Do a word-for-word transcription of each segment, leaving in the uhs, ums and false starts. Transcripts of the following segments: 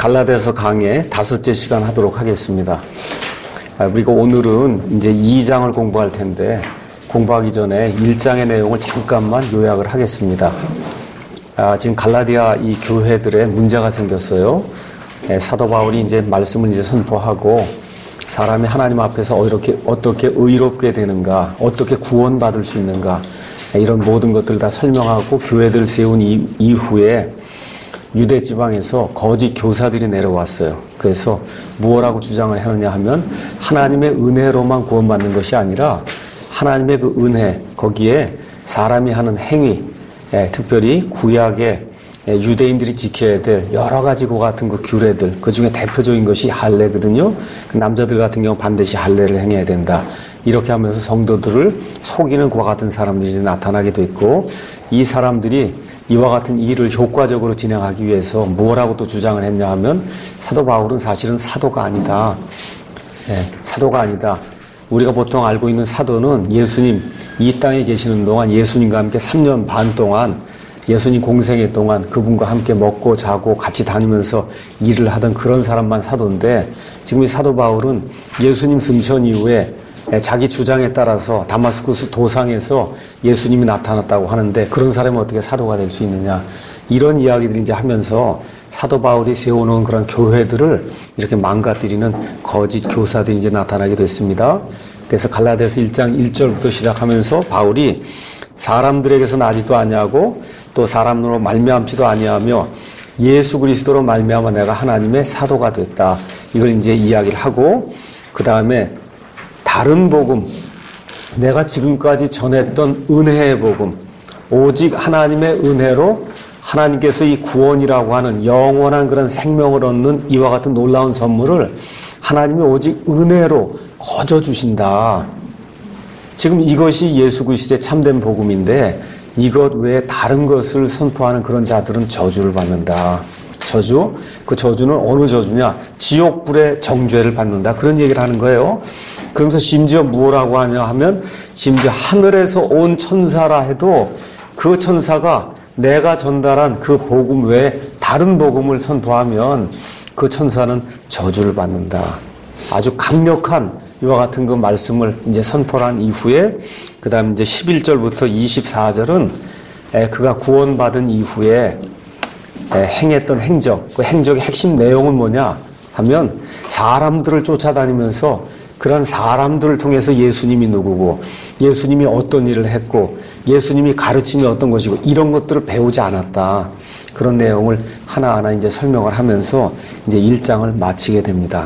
갈라디아서 강의 다섯째 시간 하도록 하겠습니다. 그리고 오늘은 이제 이 장을 공부할 텐데 공부하기 전에 일 장의 내용을 잠깐만 요약을 하겠습니다. 아, 지금 갈라디아 이 교회들에 문제가 생겼어요. 예, 사도 바울이 이제 말씀을 이제 선포하고 사람이 하나님 앞에서 어떻게, 어떻게 의롭게 되는가, 어떻게 구원받을 수 있는가, 예, 이런 모든 것들 다 설명하고 교회들을 세운 이, 이후에 유대 지방에서 거짓 교사들이 내려왔어요. 그래서 무엇라고 주장을 하느냐 하면 하나님의 은혜로만 구원받는 것이 아니라 하나님의 그 은혜, 거기에 사람이 하는 행위, 예, 특별히 구약의 예, 유대인들이 지켜야 될 여러 가지 그 같은 그 규례들, 그 중에 대표적인 것이 할례거든요. 그 남자들 같은 경우 반드시 할례를 행해야 된다. 이렇게 하면서 성도들을 속이는 그와 같은 사람들이 이제 나타나게 됐고, 이 사람들이 이와 같은 일을 효과적으로 진행하기 위해서 무엇라고 또 주장을 했냐 하면 사도 바울은 사실은 사도가 아니다. 예, 사도가 아니다. 우리가 보통 알고 있는 사도는 예수님 이 땅에 계시는 동안 예수님과 함께 삼 년 반 동안 예수님 공생애 동안 그분과 함께 먹고 자고 같이 다니면서 일을 하던 그런 사람만 사도인데, 지금 이 사도 바울은 예수님 승천 이후에 자기 주장에 따라서 다마스쿠스 도상에서 예수님이 나타났다고 하는데 그런 사람이 어떻게 사도가 될 수 있느냐, 이런 이야기들을 이제 하면서 사도 바울이 세워놓은 그런 교회들을 이렇게 망가뜨리는 거짓 교사들이 이제 나타나게 됐습니다. 그래서 갈라디아서 일 장 일 절부터 시작하면서 바울이 사람들에게서 나지도 아니하고 또 사람으로 말미암지도 아니하며 예수 그리스도로 말미암아 내가 하나님의 사도가 됐다, 이걸 이제 이야기를 하고, 그 다음에 다른 복음, 내가 지금까지 전했던 은혜의 복음, 오직 하나님의 은혜로 하나님께서 이 구원이라고 하는 영원한 그런 생명을 얻는 이와 같은 놀라운 선물을 하나님이 오직 은혜로 거저 주신다. 지금 이것이 예수 그리스도의 참된 복음인데 이것 외에 다른 것을 선포하는 그런 자들은 저주를 받는다. 저주? 그 저주는 어느 저주냐? 지옥불의 정죄를 받는다. 그런 얘기를 하는 거예요. 그러면서 심지어 뭐라고 하냐 하면 심지어 하늘에서 온 천사라 해도 그 천사가 내가 전달한 그 복음 외에 다른 복음을 선포하면 그 천사는 저주를 받는다. 아주 강력한 이와 같은 그 말씀을 이제 선포를 한 이후에, 그 다음 이제 십일 절부터 이십사 절은 그가 구원받은 이후에 행했던 행적, 그 행적의 핵심 내용은 뭐냐 하면 사람들을 쫓아다니면서 그런 사람들을 통해서 예수님이 누구고 예수님이 어떤 일을 했고 예수님이 가르침이 어떤 것이고 이런 것들을 배우지 않았다. 그런 내용을 하나하나 이제 설명을 하면서 이제 일 장을 마치게 됩니다.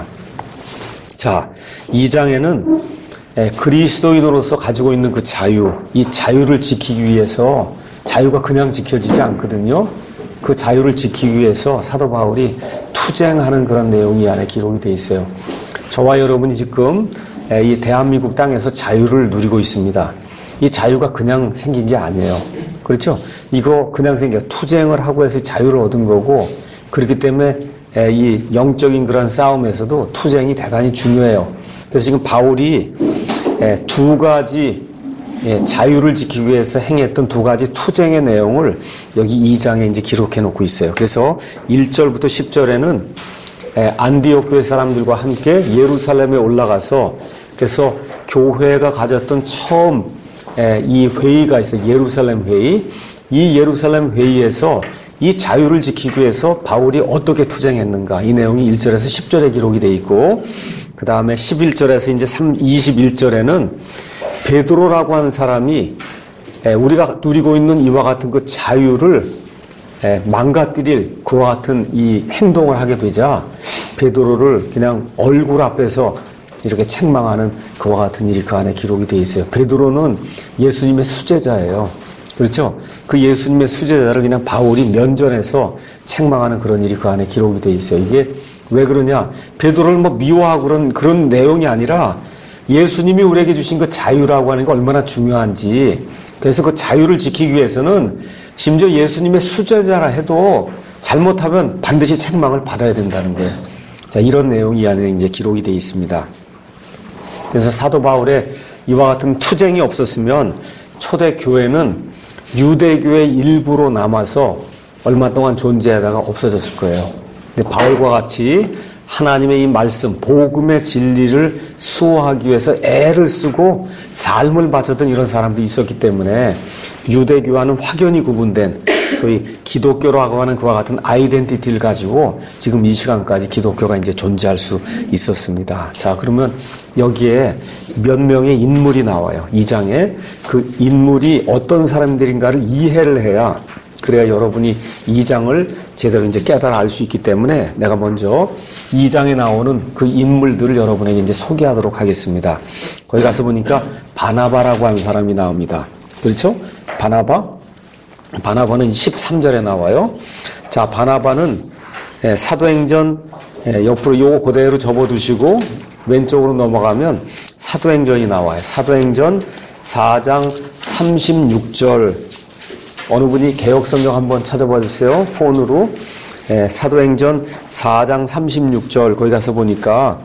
자, 이 장에는 그리스도인으로서 가지고 있는 그 자유, 이 자유를 지키기 위해서, 자유가 그냥 지켜지지 않거든요. 그 자유를 지키기 위해서 사도 바울이 투쟁하는 그런 내용이 이 안에 기록이 되어 있어요. 저와 여러분이 지금 이 대한민국 땅에서 자유를 누리고 있습니다. 이 자유가 그냥 생긴 게 아니에요. 그렇죠? 이거 그냥 생겨 투쟁을 하고 해서 자유를 얻은 거고, 그렇기 때문에 이 영적인 그런 싸움에서도 투쟁이 대단히 중요해요. 그래서 지금 바울이 두 가지 자유를 지키기 위해서 행했던 두 가지 투쟁의 내용을 여기 이 장에 이제 기록해 놓고 있어요. 그래서 일 절부터 십 절에는 안디옥 교회 사람들과 함께 예루살렘에 올라가서, 그래서 교회가 가졌던 처음 이 회의가 있어요. 예루살렘 회의. 이 예루살렘 회의에서 이 자유를 지키기 위해서 바울이 어떻게 투쟁했는가, 이 내용이 일 절에서 십 절에 기록이 되어 있고, 그 다음에 십일 절에서 이제 이십일 절에는 베드로라고 하는 사람이 우리가 누리고 있는 이와 같은 그 자유를 망가뜨릴 그와 같은 이 행동을 하게 되자 베드로를 그냥 얼굴 앞에서 이렇게 책망하는 그와 같은 일이 그 안에 기록이 되어 있어요. 베드로는 예수님의 수제자예요. 그렇죠? 그 예수님의 수제자를 그냥 바울이 면전에서 책망하는 그런 일이 그 안에 기록이 되어 있어요. 이게 왜 그러냐? 베드로를 뭐 미워하고 그런, 그런 내용이 아니라 예수님이 우리에게 주신 그 자유라고 하는 게 얼마나 중요한지, 그래서 그 자유를 지키기 위해서는 심지어 예수님의 수제자라 해도 잘못하면 반드시 책망을 받아야 된다는 거예요. 자, 이런 내용이 이 안에 이제 기록이 되어 있습니다. 그래서 사도 바울의 이와 같은 투쟁이 없었으면 초대 교회는 유대교의 일부로 남아서 얼마 동안 존재하다가 없어졌을 거예요. 근데 바울과 같이 하나님의 이 말씀, 복음의 진리를 수호하기 위해서 애를 쓰고 삶을 바쳤던 이런 사람들이 있었기 때문에 유대교와는 확연히 구분된 소위 기독교라고 하는 그와 같은 아이덴티티를 가지고 지금 이 시간까지 기독교가 이제 존재할 수 있었습니다. 자, 그러면 여기에 몇 명의 인물이 나와요. 이 장에 그 인물이 어떤 사람들인가를 이해를 해야 그래야 여러분이 이 장을 제대로 이제 깨달아 알 수 있기 때문에 내가 먼저 이 장에 나오는 그 인물들을 여러분에게 이제 소개하도록 하겠습니다. 거기 가서 보니까 바나바라고 하는 사람이 나옵니다. 그렇죠? 바나바? 바나바는 십삼 절에 나와요. 자, 바나바는 사도행전 옆으로 요거 그대로 접어두시고 왼쪽으로 넘어가면 사도행전이 나와요. 사도행전 사 장 삼십육 절. 어느 분이 개역성경 한번 찾아봐 주세요. 폰으로. 예, 사도행전 사 장 삼십육 절 거기 가서 보니까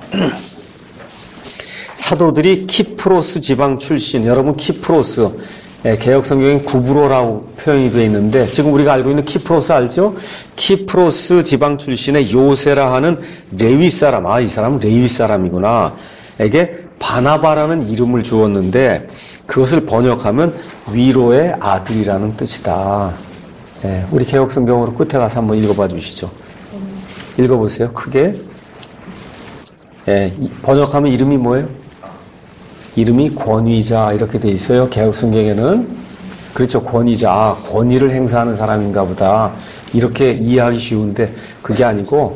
사도들이 키프로스 지방 출신. 여러분 키프로스. 예, 개역성경에 구브로라고 표현이 되어 있는데 지금 우리가 알고 있는 키프로스 알죠? 키프로스 지방 출신의 요세라 하는 레위 사람. 아, 이 사람은 레위 사람이구나. 에게 바나바라는 이름을 주었는데 그것을 번역하면 위로의 아들이라는 뜻이다. 예, 우리 개역성경으로 끝에 가서 한번 읽어봐 주시죠. 읽어보세요. 크게. 예, 번역하면 이름이 뭐예요? 이름이 권위자 이렇게 돼 있어요. 개역성경에는. 그렇죠. 권위자. 아, 권위를 행사하는 사람인가 보다. 이렇게 이해하기 쉬운데 그게 아니고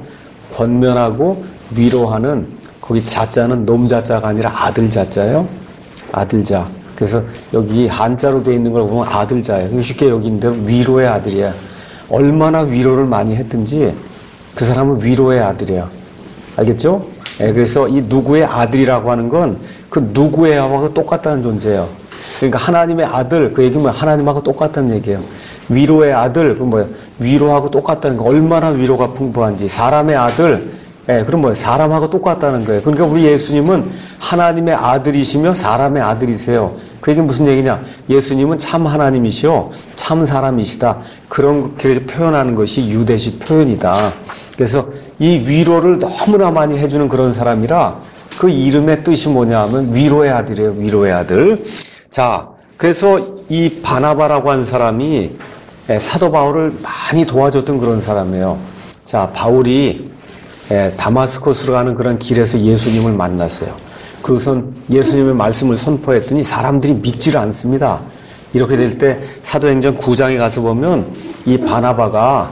권면하고 위로하는 거기 자자는 놈자자가 아니라 아들자자예요. 아들자. 그래서 여기 한자로 되어 있는 걸 보면 아들자예요. 쉽게 여기 있는 대로 위로의 아들이야. 얼마나 위로를 많이 했든지 그 사람은 위로의 아들이야. 알겠죠? 예, 그래서 이 누구의 아들이라고 하는 건 그 누구의하고 똑같다는 존재예요. 그러니까 하나님의 아들, 그 얘기는 하나님하고 똑같다는 얘기예요. 위로의 아들, 그 뭐예요? 위로하고 똑같다는 거. 얼마나 위로가 풍부한지. 사람의 아들, 예, 그럼 뭐예요? 사람하고 똑같다는 거예요. 그러니까 우리 예수님은 하나님의 아들이시며 사람의 아들이세요. 그 얘기는 무슨 얘기냐? 예수님은 참 하나님이시오. 참 사람이시다. 그런 게 표현하는 것이 유대식 표현이다. 그래서 이 위로를 너무나 많이 해주는 그런 사람이라 그 이름의 뜻이 뭐냐 하면 위로의 아들이에요. 위로의 아들. 자, 그래서 이 바나바라고 한 사람이 사도 바울을 많이 도와줬던 그런 사람이에요. 자, 바울이 다마스커스로 가는 그런 길에서 예수님을 만났어요. 그것은 예수님의 말씀을 선포했더니 사람들이 믿지를 않습니다. 이렇게 될 때 사도행전 구 장에 가서 보면 이 바나바가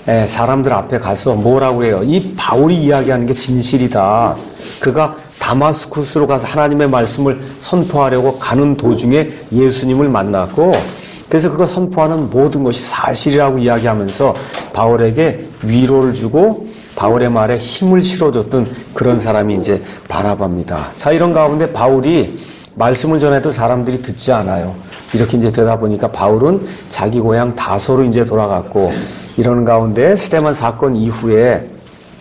사람들 앞에 가서 뭐라고 해요? 이 바울이 이야기하는 게 진실이다. 그가 다마스쿠스로 가서 하나님의 말씀을 선포하려고 가는 도중에 예수님을 만났고 그래서 그가 선포하는 모든 것이 사실이라고 이야기하면서 바울에게 위로를 주고 바울의 말에 힘을 실어줬던 그런 사람이 이제 바나바입니다. 자, 이런 가운데 바울이 말씀을 전해도 사람들이 듣지 않아요. 이렇게 이제 되다 보니까 바울은 자기 고향 다소로 이제 돌아갔고 이러는 가운데 스데반 사건 이후에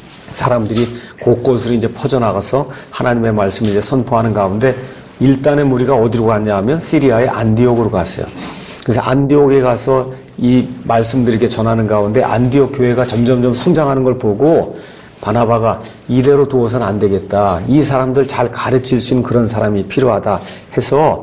사람들이 곳곳으로 이제 퍼져나가서 하나님의 말씀을 이제 선포하는 가운데 일단의 무리가 어디로 갔냐 하면 시리아의 안디옥으로 갔어요. 그래서 안디옥에 가서 이 말씀들 이렇게 전하는 가운데 안디옥 교회가 점점점 성장하는 걸 보고 바나바가 이대로 두어서는 안 되겠다. 이 사람들 잘 가르칠 수 있는 그런 사람이 필요하다 해서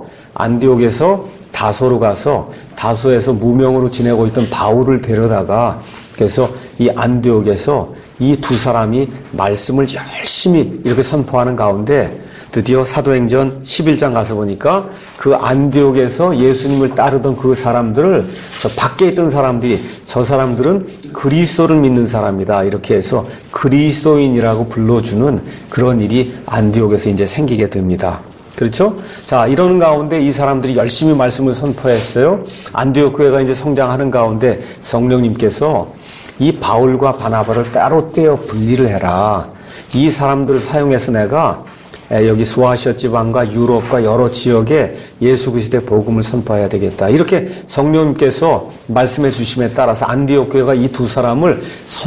안디옥에서 다소로 가서 다소에서 무명으로 지내고 있던 바울을 데려다가 그래서 이 안디옥에서 이 두 사람이 말씀을 열심히 이렇게 선포하는 가운데 드디어 사도행전 십일 장 가서 보니까 그 안디옥에서 예수님을 따르던 그 사람들을 저 밖에 있던 사람들이 저 사람들은 그리스도를 믿는 사람이다. 이렇게 해서 그리스도인이라고 불러주는 그런 일이 안디옥에서 이제 생기게 됩니다. 그렇죠? 자, 이러는 가운데 이 사람들이 열심히 말씀을 선포했어요. 안디옥 교회가 이제 성장하는 가운데 성령님께서 이 바울과 바나바를 따로 떼어 분리를 해라. 이 사람들을 사용해서 내가 여기 소아시아 지방과 유럽과 여러 지역에 예수 그리스도의 복음을 선포해야 되겠다. 이렇게 성령님께서 말씀해 주심에 따라서 안디옥 교회가 이 두 사람을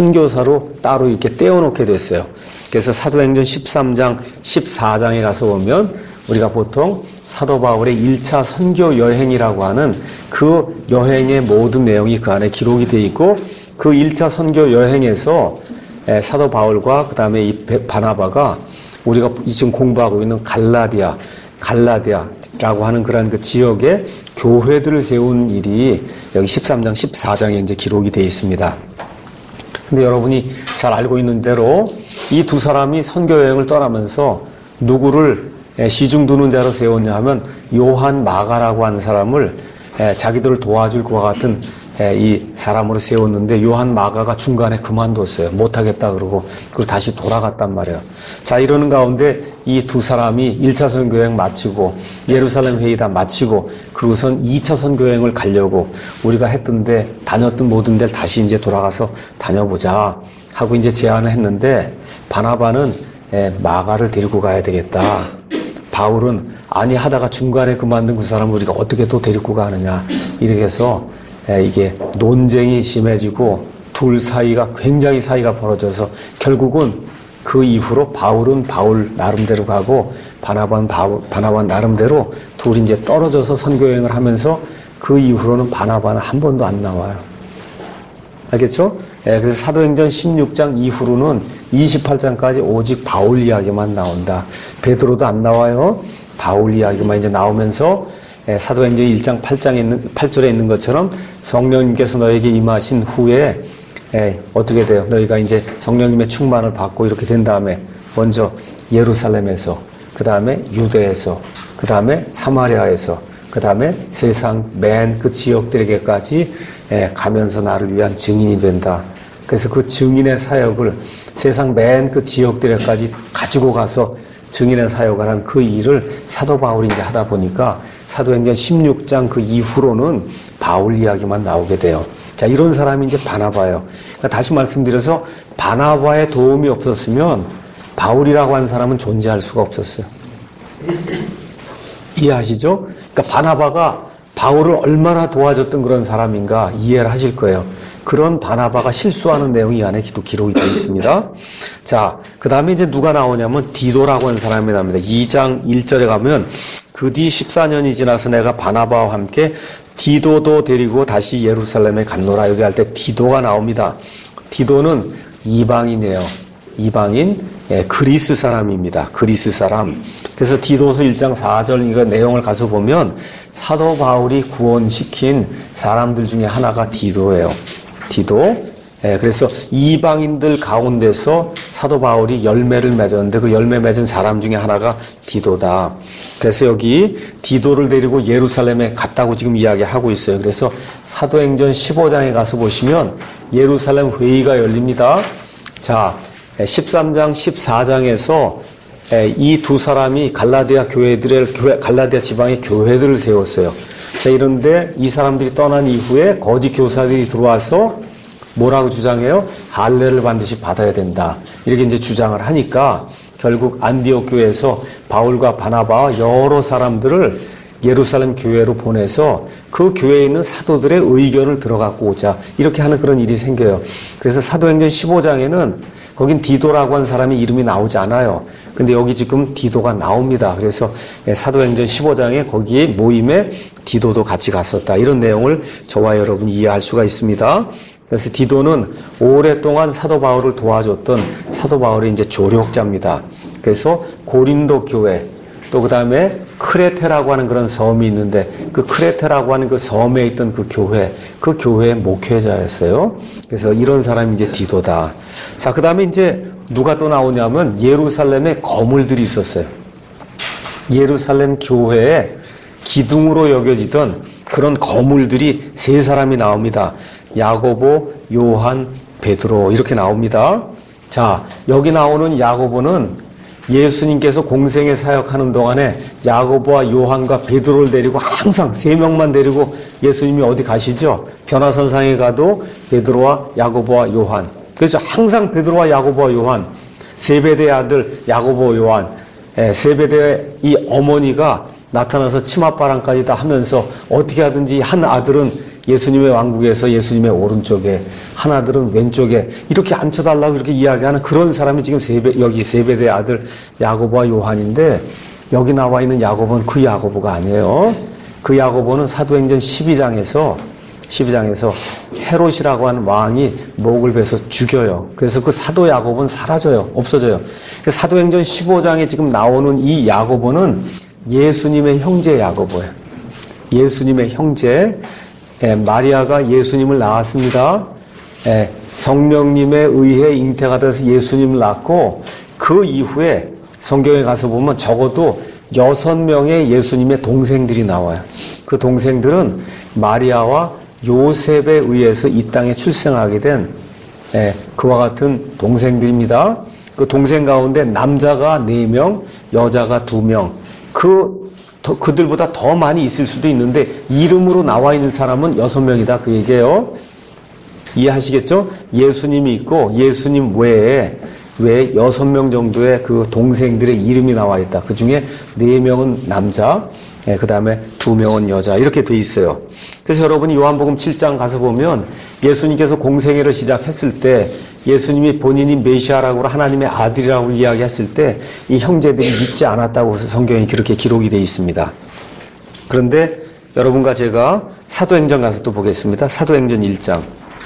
선교사로 따로 이렇게 떼어놓게 됐어요. 그래서 사도행전 십삼 장, 십사 장에 가서 보면 우리가 보통 사도 바울의 일 차 선교 여행이라고 하는 그 여행의 모든 내용이 그 안에 기록이 되어 있고 그 일 차 선교 여행에서 사도 바울과 그 다음에 이 바나바가 우리가 지금 공부하고 있는 갈라디아, 갈라디아라고 하는 그런 그 지역에 교회들을 세운 일이 여기 십삼 장, 십사 장에 이제 기록이 되어 있습니다. 근데 여러분이 잘 알고 있는 대로 이 두 사람이 선교 여행을 떠나면서 누구를 시중 두는 자로 세웠냐 하면 요한 마가라고 하는 사람을 자기들을 도와줄 것과 같은 이 사람으로 세웠는데 요한 마가가 중간에 그만뒀어요. 못하겠다 그러고 그리고 다시 돌아갔단 말이에요. 자, 이러는 가운데 이 두 사람이 일 차 선교여행 마치고 예루살렘 회의 다 마치고 그러고선 이 차 선교여행을 가려고 우리가 했던데 다녔던 모든 데를 다시 이제 돌아가서 다녀보자 하고 이제 제안을 했는데 바나바는 마가를 데리고 가야 되겠다. 바울은 아니 하다가 중간에 그만둔 그 사람을 우리가 어떻게 또 데리고 가느냐 이렇게 해서 이게 논쟁이 심해지고 둘 사이가 굉장히 사이가 벌어져서 결국은 그 이후로 바울은 바울 나름대로 가고 바나바는 바울, 바나바 나름대로 둘이 이제 떨어져서 선교여행을 하면서 그 이후로는 바나바는 한 번도 안 나와요. 알겠죠? 예, 그래서 사도행전 십육 장 이후로는 이십팔 장까지 오직 바울 이야기만 나온다. 베드로도 안 나와요. 바울 이야기만 이제 나오면서 예, 사도행전 일 장 팔 장에 있는, 팔 절에 있는 것처럼 성령님께서 너에게 임하신 후에 예, 어떻게 돼요? 너희가 이제 성령님의 충만을 받고 이렇게 된 다음에 먼저 예루살렘에서, 그 다음에 유대에서, 그 다음에 사마리아에서, 그 다음에 세상 맨 그 지역들에게까지 예, 가면서 나를 위한 증인이 된다. 그래서 그 증인의 사역을 세상 맨 그 지역들에까지 가지고 가서 증인의 사역을 한 그 일을 사도 바울이 이제 하다 보니까 사도행전 십육 장 그 이후로는 바울 이야기만 나오게 돼요. 자, 이런 사람이 이제 바나바예요. 그러니까 다시 말씀드려서 바나바의 도움이 없었으면 바울이라고 하는 사람은 존재할 수가 없었어요. 이해하시죠? 그러니까 바나바가 바울을 얼마나 도와줬던 그런 사람인가 이해를 하실 거예요. 그런 바나바가 실수하는 내용이 이 안에 기록이 되어 있습니다. 자, 그 다음에 이제 누가 나오냐면 디도라고 하는 사람이 나옵니다. 이 장 일 절에 가면 그 뒤 십사 년이 지나서 내가 바나바와 함께 디도도 데리고 다시 예루살렘에 갔노라. 여기 할 때 디도가 나옵니다. 디도는 이방인이에요. 이방인, 예, 그리스 사람입니다. 그리스 사람. 그래서 디도서 일 장 사 절 이거 내용을 가서 보면 사도 바울이 구원시킨 사람들 중에 하나가 디도예요. 디도. 예, 그래서 이방인들 가운데서 사도 바울이 열매를 맺었는데 그 열매 맺은 사람 중에 하나가 디도다. 그래서 여기 디도를 데리고 예루살렘에 갔다고 지금 이야기하고 있어요. 그래서 사도행전 십오 장에 가서 보시면 예루살렘 회의가 열립니다. 자, 십삼 장, 십사 장에서 이 두 사람이 갈라디아 교회들의 교회, 갈라디아 지방의 교회들을 세웠어요. 자, 이런데 이 사람들이 떠난 이후에 거짓 교사들이 들어와서 뭐라고 주장해요? 할례를 반드시 받아야 된다. 이렇게 이제 주장을 하니까 결국 안디옥 교회에서 바울과 바나바와 여러 사람들을 예루살렘 교회로 보내서 그 교회에 있는 사도들의 의견을 들어갖고 오자. 이렇게 하는 그런 일이 생겨요. 그래서 사도행전 십오 장에는 거긴 디도라고 하는 사람이 이름이 나오지 않아요. 근데 여기 지금 디도가 나옵니다. 그래서 사도행전 십오 장에 거기에 모임에 디도도 같이 갔었다. 이런 내용을 저와 여러분이 이해할 수가 있습니다. 그래서 디도는 오랫동안 사도 바울을 도와줬던 사도 바울의 이제 조력자입니다. 그래서 고린도 교회, 또 그 다음에 크레테라고 하는 그런 섬이 있는데 그 크레테라고 하는 그 섬에 있던 그 교회, 그 교회의 목회자였어요. 그래서 이런 사람이 이제 디도다. 자, 그 다음에 이제 누가 또 나오냐면 예루살렘에 거물들이 있었어요. 예루살렘 교회에 기둥으로 여겨지던 그런 거물들이 세 사람이 나옵니다. 야고보, 요한, 베드로 이렇게 나옵니다. 자, 여기 나오는 야고보는 예수님께서 공생의 사역하는 동안에 야고보와 요한과 베드로를 데리고 항상 세 명만 데리고 예수님이 어디 가시죠? 변화선상에 가도 베드로와 야고보와 요한. 그래서 항상 베드로와 야고보와 요한, 세베대의 아들 야고보 요한, 세베대의 이 어머니가 나타나서 치맛바람까지 다 하면서 어떻게 하든지 한 아들은 예수님의 왕국에서 예수님의 오른쪽에, 한 아들은 왼쪽에 이렇게 앉혀달라고 이렇게 이야기하는 그런 사람이 지금 세베, 여기 세베대의 아들 야고보와 요한인데 여기 나와 있는 야고보는 그 야고보가 아니에요. 그 야고보는 사도행전 십이 장에서 십이 장에서 헤롯이라고 하는 왕이 목을 베서 죽여요. 그래서 그 사도 야고보는 사라져요. 없어져요. 사도행전 십오 장에 지금 나오는 이 야고보는 예수님의 형제 야고보예요. 예수님의 형제. 예, 마리아가 예수님을 낳았습니다. 예, 성령님에 의해 잉태가 돼서 예수님을 낳고 그 이후에 성경에 가서 보면 적어도 여섯 명의 예수님의 동생들이 나와요. 그 동생들은 마리아와 요셉에 의해서 이 땅에 출생하게 된 예, 그와 같은 동생들입니다. 그 동생 가운데 남자가 네 명, 여자가 두 명. 그, 더, 그들보다 더 많이 있을 수도 있는데 이름으로 나와 있는 사람은 여섯 명이다. 그 얘기예요. 이해하시겠죠? 예수님이 있고 예수님 외에 왜 여섯 명 정도의 그 동생들의 이름이 나와 있다. 그 중에 네 명은 남자, 예, 그 다음에 두 명은 여자. 이렇게 돼 있어요. 그래서 여러분이 요한복음 칠 장 가서 보면 예수님께서 공생애를 시작했을 때 예수님이 본인이 메시아라고 하나님의 아들이라고 이야기했을 때 이 형제들이 믿지 않았다고 해서 성경에 그렇게 기록이 돼 있습니다. 그런데 여러분과 제가 사도행전 가서 또 보겠습니다. 사도행전 일 장.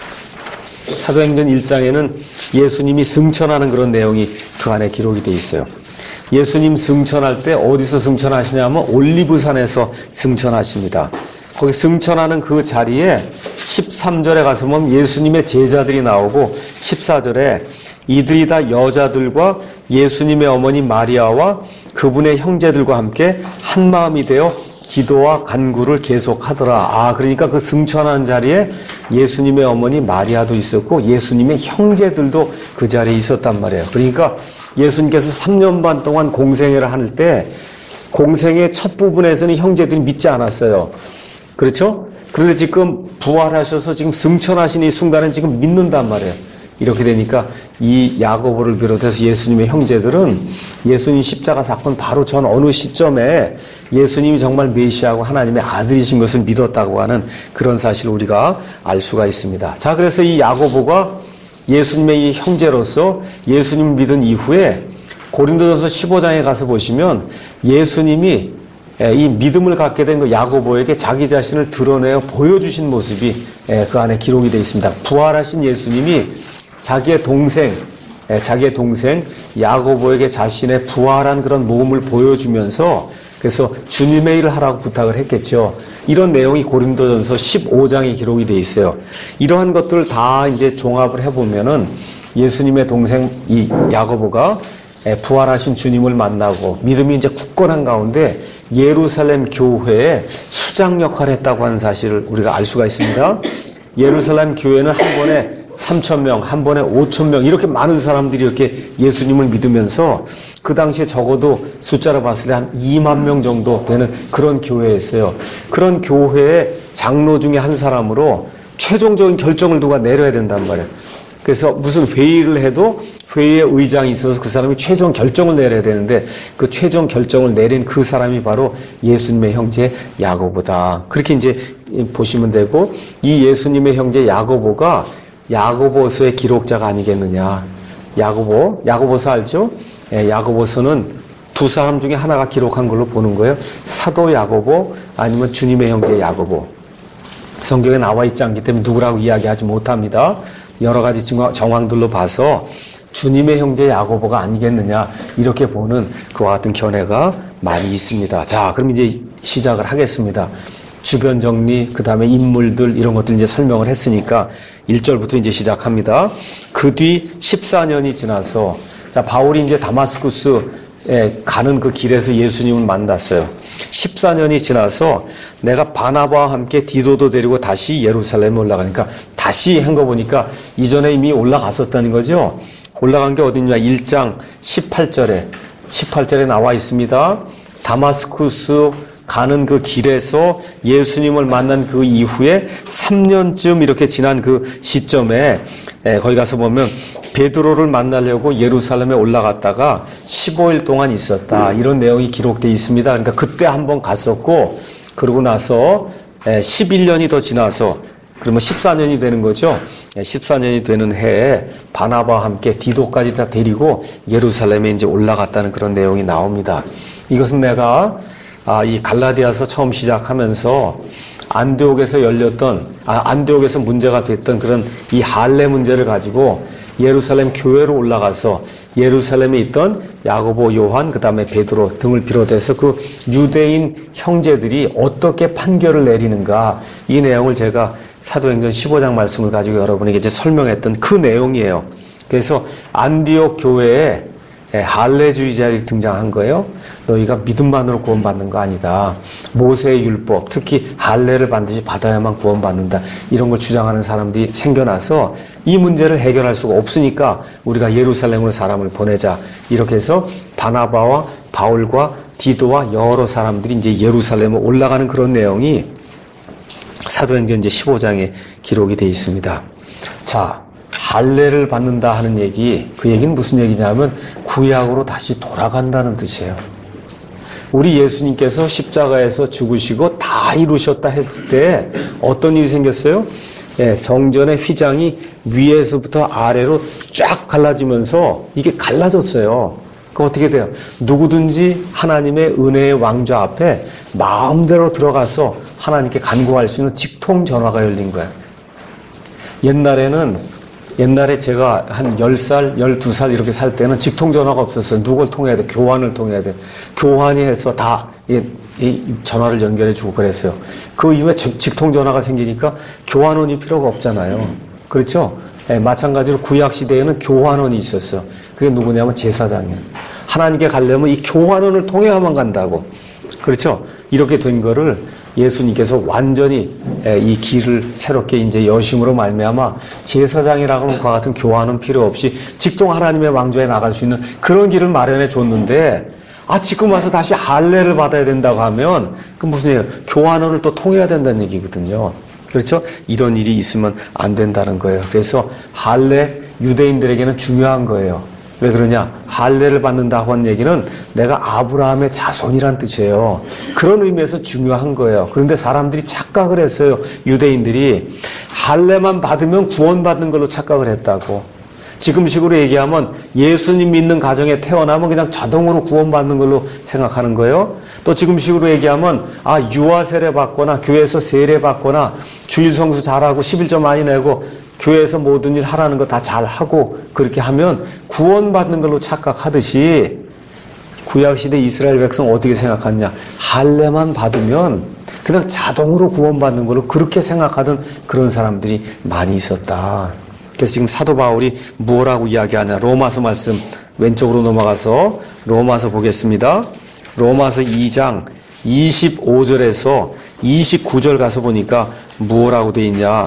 사도행전 일 장에는 예수님이 승천하는 그런 내용이 그 안에 기록이 되어 있어요. 예수님 승천할 때 어디서 승천하시냐면 올리브산에서 승천하십니다. 거기 승천하는 그 자리에 십삼 절에 가서 보면 예수님의 제자들이 나오고 십사 절에 이들이 다 여자들과 예수님의 어머니 마리아와 그분의 형제들과 함께 한 마음이 되어 기도와 간구를 계속하더라. 아, 그러니까 그 승천한 자리에 예수님의 어머니 마리아도 있었고 예수님의 형제들도 그 자리에 있었단 말이에요. 그러니까 예수님께서 삼 년 반 동안 공생애를 할 때 공생의 첫 부분에서는 형제들이 믿지 않았어요. 그렇죠? 그런데 지금 부활하셔서 지금 승천하신 이 순간은 지금 믿는단 말이에요. 이렇게 되니까 이 야고보를 비롯해서 예수님의 형제들은 예수님 십자가 사건 바로 전 어느 시점에 예수님이 정말 메시아고 하나님의 아들이신 것을 믿었다고 하는 그런 사실을 우리가 알 수가 있습니다. 자, 그래서 이 야고보가 예수님의 이 형제로서 예수님을 믿은 이후에 고린도전서 십오 장에 가서 보시면 예수님이 이 믿음을 갖게 된 그 야고보에게 자기 자신을 드러내어 보여주신 모습이 그 안에 기록이 되어 있습니다. 부활하신 예수님이 자기의 동생, 자기의 동생 야고보에게 자신의 부활한 그런 몸을 보여주면서 그래서 주님의 일을 하라고 부탁을 했겠죠. 이런 내용이 고린도전서 십오 장에 기록이 되어 있어요. 이러한 것들을 다 이제 종합을 해보면은 예수님의 동생 이 야고보가 부활하신 주님을 만나고 믿음이 이제 굳건한 가운데 예루살렘 교회에 수장 역할을 했다고 하는 사실을 우리가 알 수가 있습니다. 예루살렘 교회는 한 번에 삼천 명, 한 번에 오천 명 이렇게 많은 사람들이 이렇게 예수님을 믿으면서 그 당시에 적어도 숫자로 봤을 때 한 이만 명 정도 되는 그런 교회였어요. 그런 교회의 장로 중에 한 사람으로 최종적인 결정을 누가 내려야 된단 말이에요. 그래서 무슨 회의를 해도 회의의 의장이 있어서 그 사람이 최종 결정을 내려야 되는데 그 최종 결정을 내린 그 사람이 바로 예수님의 형제 야고보다. 그렇게 이제 보시면 되고 이 예수님의 형제 야고보가 야고보서의 기록자가 아니겠느냐. 야고보, 야고보서 알죠? 예, 야고보서는 두 사람 중에 하나가 기록한 걸로 보는 거예요. 사도 야고보 아니면 주님의 형제 야고보. 성경에 나와 있지 않기 때문에 누구라고 이야기하지 못합니다. 여러 가지 정황들로 봐서 주님의 형제 야고보가 아니겠느냐 이렇게 보는 그와 같은 견해가 많이 있습니다. 자, 그럼 이제 시작을 하겠습니다. 주변 정리, 그 다음에 인물들 이런 것들 이제 설명을 했으니까 일 절부터 이제 시작합니다. 그 뒤 십사 년이 지나서 자 바울이 이제 다마스쿠스에 가는 그 길에서 예수님을 만났어요. 십사 년이 지나서 내가 바나바와 함께 디도도 데리고 다시 예루살렘에 올라가니까 다시 한 거 보니까 이전에 이미 올라갔었다는 거죠. 올라간 게 어디냐? 일 장 십팔 절에 십팔 절에 나와 있습니다. 다마스쿠스 가는 그 길에서 예수님을 만난 그 이후에 삼 년쯤 이렇게 지난 그 시점에 거기 가서 보면 베드로를 만나려고 예루살렘에 올라갔다가 십오 일 동안 있었다. 이런 내용이 기록되어 있습니다. 그러니까 그때 한번 갔었고 그러고 나서 십일 년이 더 지나서 그러면 십사 년이 되는 거죠. 십사 년이 되는 해에 바나바와 함께 디도까지 다 데리고 예루살렘에 이제 올라갔다는 그런 내용이 나옵니다. 이것은 내가 아, 이 갈라디아서 처음 시작하면서 안디옥에서 열렸던, 아, 안디옥에서 문제가 됐던 그런 이 할례 문제를 가지고 예루살렘 교회로 올라가서 예루살렘에 있던 야고보, 요한, 그 다음에 베드로 등을 비롯해서 그 유대인 형제들이 어떻게 판결을 내리는가, 이 내용을 제가 사도행전 십오 장 말씀을 가지고 여러분에게 이제 설명했던 그 내용이에요. 그래서 안디옥 교회에 할례주의자들이 등장한 거예요. 너희가 믿음만으로 구원받는 거 아니다. 모세의 율법, 특히 할례를 반드시 받아야만 구원받는다. 이런 걸 주장하는 사람들이 생겨나서 이 문제를 해결할 수가 없으니까 우리가 예루살렘으로 사람을 보내자. 이렇게 해서 바나바와 바울과 디도와 여러 사람들이 이제 예루살렘에 올라가는 그런 내용이 사도행전 이제 십오 장에 기록이 되어 있습니다. 자, 할례를 받는다 하는 얘기, 그 얘기는 무슨 얘기냐면 구약으로 다시 돌아간다는 뜻이에요. 우리 예수님께서 십자가에서 죽으시고 다 이루셨다 했을 때 어떤 일이 생겼어요? 예, 성전의 휘장이 위에서부터 아래로 쫙 갈라지면서 이게 갈라졌어요. 그럼 어떻게 돼요? 누구든지 하나님의 은혜의 왕좌 앞에 마음대로 들어가서 하나님께 간구할 수 있는 직통 전화가 열린 거예요. 옛날에는 옛날에 제가 한 열 살, 열두 살 이렇게 살 때는 직통전화가 없었어요. 누굴 통해야 돼? 교환을 통해야 돼. 교환이 해서 다 이, 이 전화를 연결해 주고 그랬어요. 그 이후에 직통전화가 생기니까 교환원이 필요가 없잖아요. 그렇죠? 예, 마찬가지로 구약시대에는 교환원이 있었어요. 그게 누구냐면 제사장이에요. 하나님께 가려면 이 교환원을 통해야만 간다고. 그렇죠? 이렇게 된 거를 예수님께서 완전히 이 길을 새롭게 이제 여심으로 말미암아 제사장이라고 하는 그와 같은 교환은 필요 없이 직통 하나님의 왕좌에 나갈 수 있는 그런 길을 마련해 줬는데, 아 지금 와서 다시 할례를 받아야 된다고 하면 그 무슨 얘기예요? 교환원을 또 통해야 된다는 얘기거든요. 그렇죠? 이런 일이 있으면 안 된다는 거예요. 그래서 할례 유대인들에게는 중요한 거예요. 왜 그러냐? 할례를 받는다고 하는 얘기는 내가 아브라함의 자손이란 뜻이에요. 그런 의미에서 중요한 거예요. 그런데 사람들이 착각을 했어요. 유대인들이 할례만 받으면 구원받는 걸로 착각을 했다고. 지금식으로 얘기하면 예수님 믿는 가정에 태어나면 그냥 자동으로 구원받는 걸로 생각하는 거예요. 또 지금식으로 얘기하면 아 유아 세례 받거나 교회에서 세례 받거나 주일 성수 잘하고 십일조 많이 내고 교회에서 모든 일 하라는 거 다 잘하고 그렇게 하면 구원받는 걸로 착각하듯이 구약시대 이스라엘 백성 어떻게 생각하느냐. 할례만 받으면 그냥 자동으로 구원받는 걸로 그렇게 생각하던 그런 사람들이 많이 있었다. 그래서 지금 사도 바울이 뭐라고 이야기하냐. 로마서 말씀 왼쪽으로 넘어가서 로마서 보겠습니다. 로마서 이 장 이십오 절에서 이십구 절 가서 보니까 뭐라고 돼 있냐.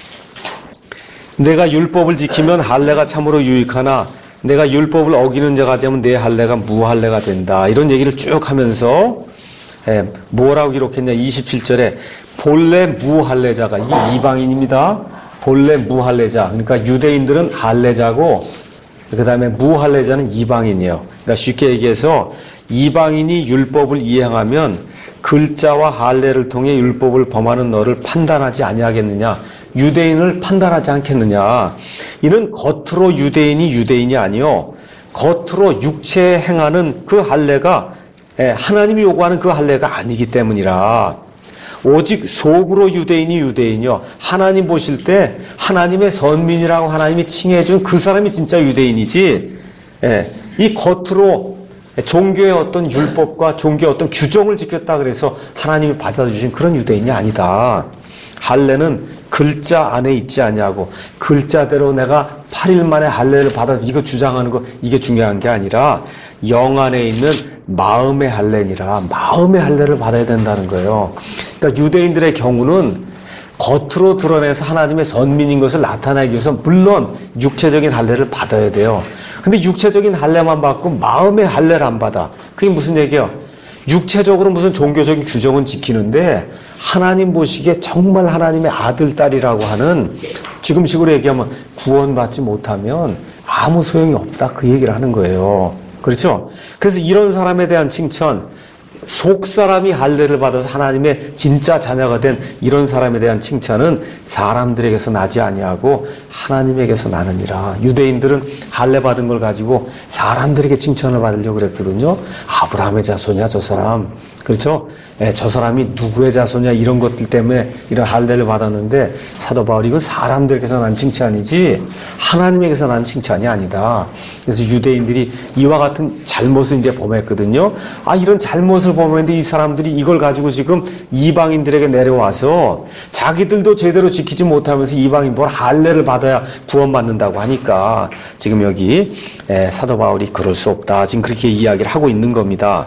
내가 율법을 지키면 할례가 참으로 유익하나 내가 율법을 어기는 자가 되면 내 할례가 무할례가 된다. 이런 얘기를 쭉 하면서 예, 뭐라고 기록했냐. 이십칠 절에 본래 무할례자가, 이게 이방인입니다. 본래 무할례자, 그러니까 유대인들은 할례자고 그 다음에 무할례자는 이방인이에요. 그러니까 쉽게 얘기해서 이방인이 율법을 이행하면 글자와 할례를 통해 율법을 범하는 너를 판단하지 아니하겠느냐. 유대인을 판단하지 않겠느냐. 이는 겉으로 유대인이 유대인이 아니요 겉으로 육체에 행하는 그 할례가 하나님이 요구하는 그 할례가 아니기 때문이라. 오직 속으로 유대인이 유대인이요 하나님 보실 때 하나님의 선민이라고 하나님이 칭해 준 그 사람이 진짜 유대인이지, 이 겉으로 종교의 어떤 율법과 종교의 어떤 규정을 지켰다 그래서 하나님이 받아주신 그런 유대인이 아니다. 할례는 글자 안에 있지 아니하고 글자대로 내가 팔 일 만에 할례를 받아 이거 주장하는 거 이게 중요한 게 아니라 영 안에 있는 마음의 할례니라. 마음의 할례를 받아야 된다는 거예요. 그러니까 유대인들의 경우는 겉으로 드러내서 하나님의 선민인 것을 나타내기 위해서 물론 육체적인 할례를 받아야 돼요. 근데 육체적인 할례만 받고 마음의 할례를 안 받아. 그게 무슨 얘기예요? 육체적으로 무슨 종교적인 규정은 지키는데 하나님 보시기에 정말 하나님의 아들, 딸이라고 하는, 지금식으로 얘기하면 구원받지 못하면 아무 소용이 없다, 그 얘기를 하는 거예요. 그렇죠? 그래서 이런 사람에 대한 칭찬, 속 사람이 할례를 받아서 하나님의 진짜 자녀가 된 이런 사람에 대한 칭찬은 사람들에게서 나지 아니하고 하나님에게서 나느니라. 유대인들은 할례 받은 걸 가지고 사람들에게 칭찬을 받으려고 그랬거든요. 아브라함의 자손이야 저 사람. 그렇죠? 예, 저 사람이 누구의 자손이야 이런 것들 때문에 이런 할례를 받았는데 사도 바울이 이건 사람들께서 난 칭찬이지 하나님에게서 난 칭찬이 아니다. 그래서 유대인들이 이와 같은 잘못을 이제 범했거든요. 아, 이런 잘못을 범했는데 이 사람들이 이걸 가지고 지금 이방인들에게 내려와서 자기들도 제대로 지키지 못하면서 이방인 뭘 할례를 받아야 구원받는다고 하니까 지금 여기 예, 사도 바울이 그럴 수 없다. 지금 그렇게 이야기를 하고 있는 겁니다.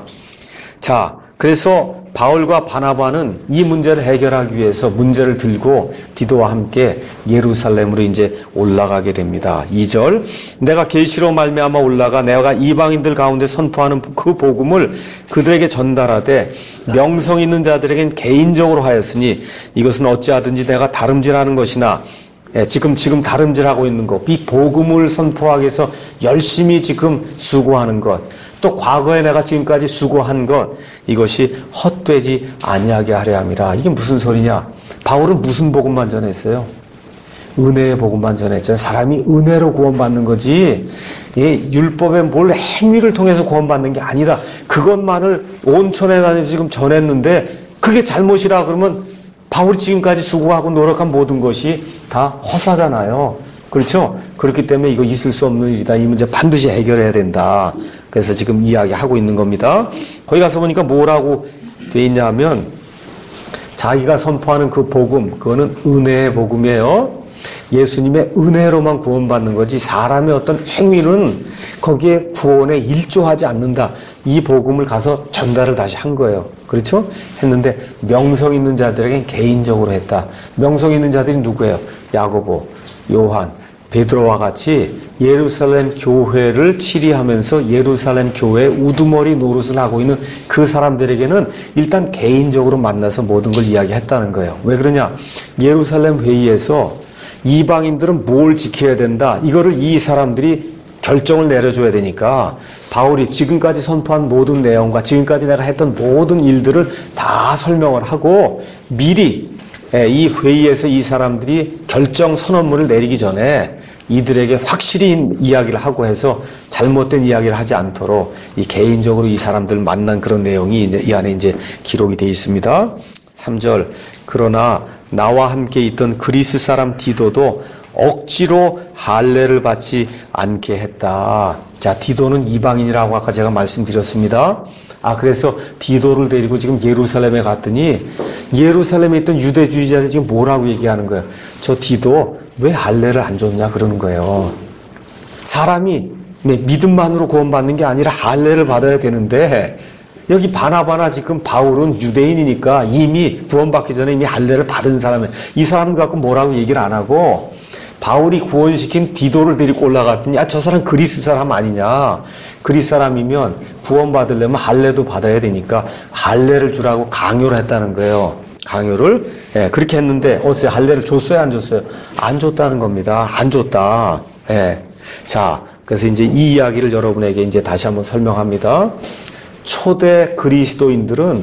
자, 그래서 바울과 바나바는 이 문제를 해결하기 위해서 문제를 들고 디도와 함께 예루살렘으로 이제 올라가게 됩니다. 이 절, 내가 계시로 말미암아 올라가 내가 이방인들 가운데 선포하는 그 복음을 그들에게 전달하되 명성 있는 자들에겐 개인적으로 하였으니 이것은 어찌하든지 내가 다름질하는 것이나 예, 지금, 지금 다름질하고 있는 것, 이 복음을 선포하기 위해서 열심히 지금 수고하는 것, 또 과거에 내가 지금까지 수고한 것, 이것이 헛되지 아니하게 하려 함이라. 이게 무슨 소리냐? 바울은 무슨 복음만 전했어요? 은혜의 복음만 전했잖아요. 사람이 은혜로 구원받는 거지, 예, 율법의 뭘 행위를 통해서 구원받는 게 아니다. 그것만을 온천에 다니면서 지금 전했는데, 그게 잘못이라 그러면 바울이 지금까지 수고하고 노력한 모든 것이 다 허사잖아요. 그렇죠? 그렇기 때문에 이거 있을 수 없는 일이다. 이 문제 반드시 해결해야 된다. 그래서 지금 이야기하고 있는 겁니다. 거기 가서 보니까 뭐라고 돼 있냐면 자기가 선포하는 그 복음, 그거는 은혜의 복음이에요. 예수님의 은혜로만 구원받는 거지 사람의 어떤 행위는 거기에 구원에 일조하지 않는다. 이 복음을 가서 전달을 다시 한 거예요. 그렇죠? 했는데 명성 있는 자들에겐 개인적으로 했다. 명성 있는 자들이 누구예요? 야고보, 요한, 베드로와 같이 예루살렘 교회를 치리하면서 예루살렘 교회의 우두머리 노릇을 하고 있는 그 사람들에게는 일단 개인적으로 만나서 모든 걸 이야기했다는 거예요. 왜 그러냐? 예루살렘 회의에서 이방인들은 뭘 지켜야 된다. 이거를 이 사람들이 결정을 내려줘야 되니까 바울이 지금까지 선포한 모든 내용과 지금까지 내가 했던 모든 일들을 다 설명을 하고 미리 이 회의에서 이 사람들이 결정 선언문을 내리기 전에 이들에게 확실히 이야기를 하고 해서 잘못된 이야기를 하지 않도록 이 개인적으로 이 사람들 만난 그런 내용이 이 안에 이제 기록이 되어 있습니다. 삼 절, 그러나 나와 함께 있던 그리스 사람 디도도 억지로 할례를 받지 않게 했다. 자, 디도는 이방인이라고 아까 제가 말씀드렸습니다. 아, 그래서 디도를 데리고 지금 예루살렘에 갔더니 예루살렘에 있던 유대주의자들이 지금 뭐라고 얘기하는 거예요? 저 디도 왜 할례를 안 줬냐 그러는 거예요. 사람이 믿음만으로 구원받는 게 아니라 할례를 받아야 되는데 여기 바나바나 지금 바울은 유대인이니까 이미 구원받기 전에 이미 할례를 받은 사람이에요. 이 사람 갖고 뭐라고 얘기를 안 하고 바울이 구원시킨 디도를 데리고 올라갔더니 아, 저 사람 그리스 사람 아니냐. 그리스 사람이면 구원받으려면 할례도 받아야 되니까 할례를 주라고 강요를 했다는 거예요. 강요를. 예, 그렇게 했는데 어째 할례를 줬어요, 안 줬어요? 안 줬다는 겁니다. 안 줬다. 예. 자, 그래서 이제 이 이야기를 여러분에게 이제 다시 한번 설명합니다. 초대 그리스도인들은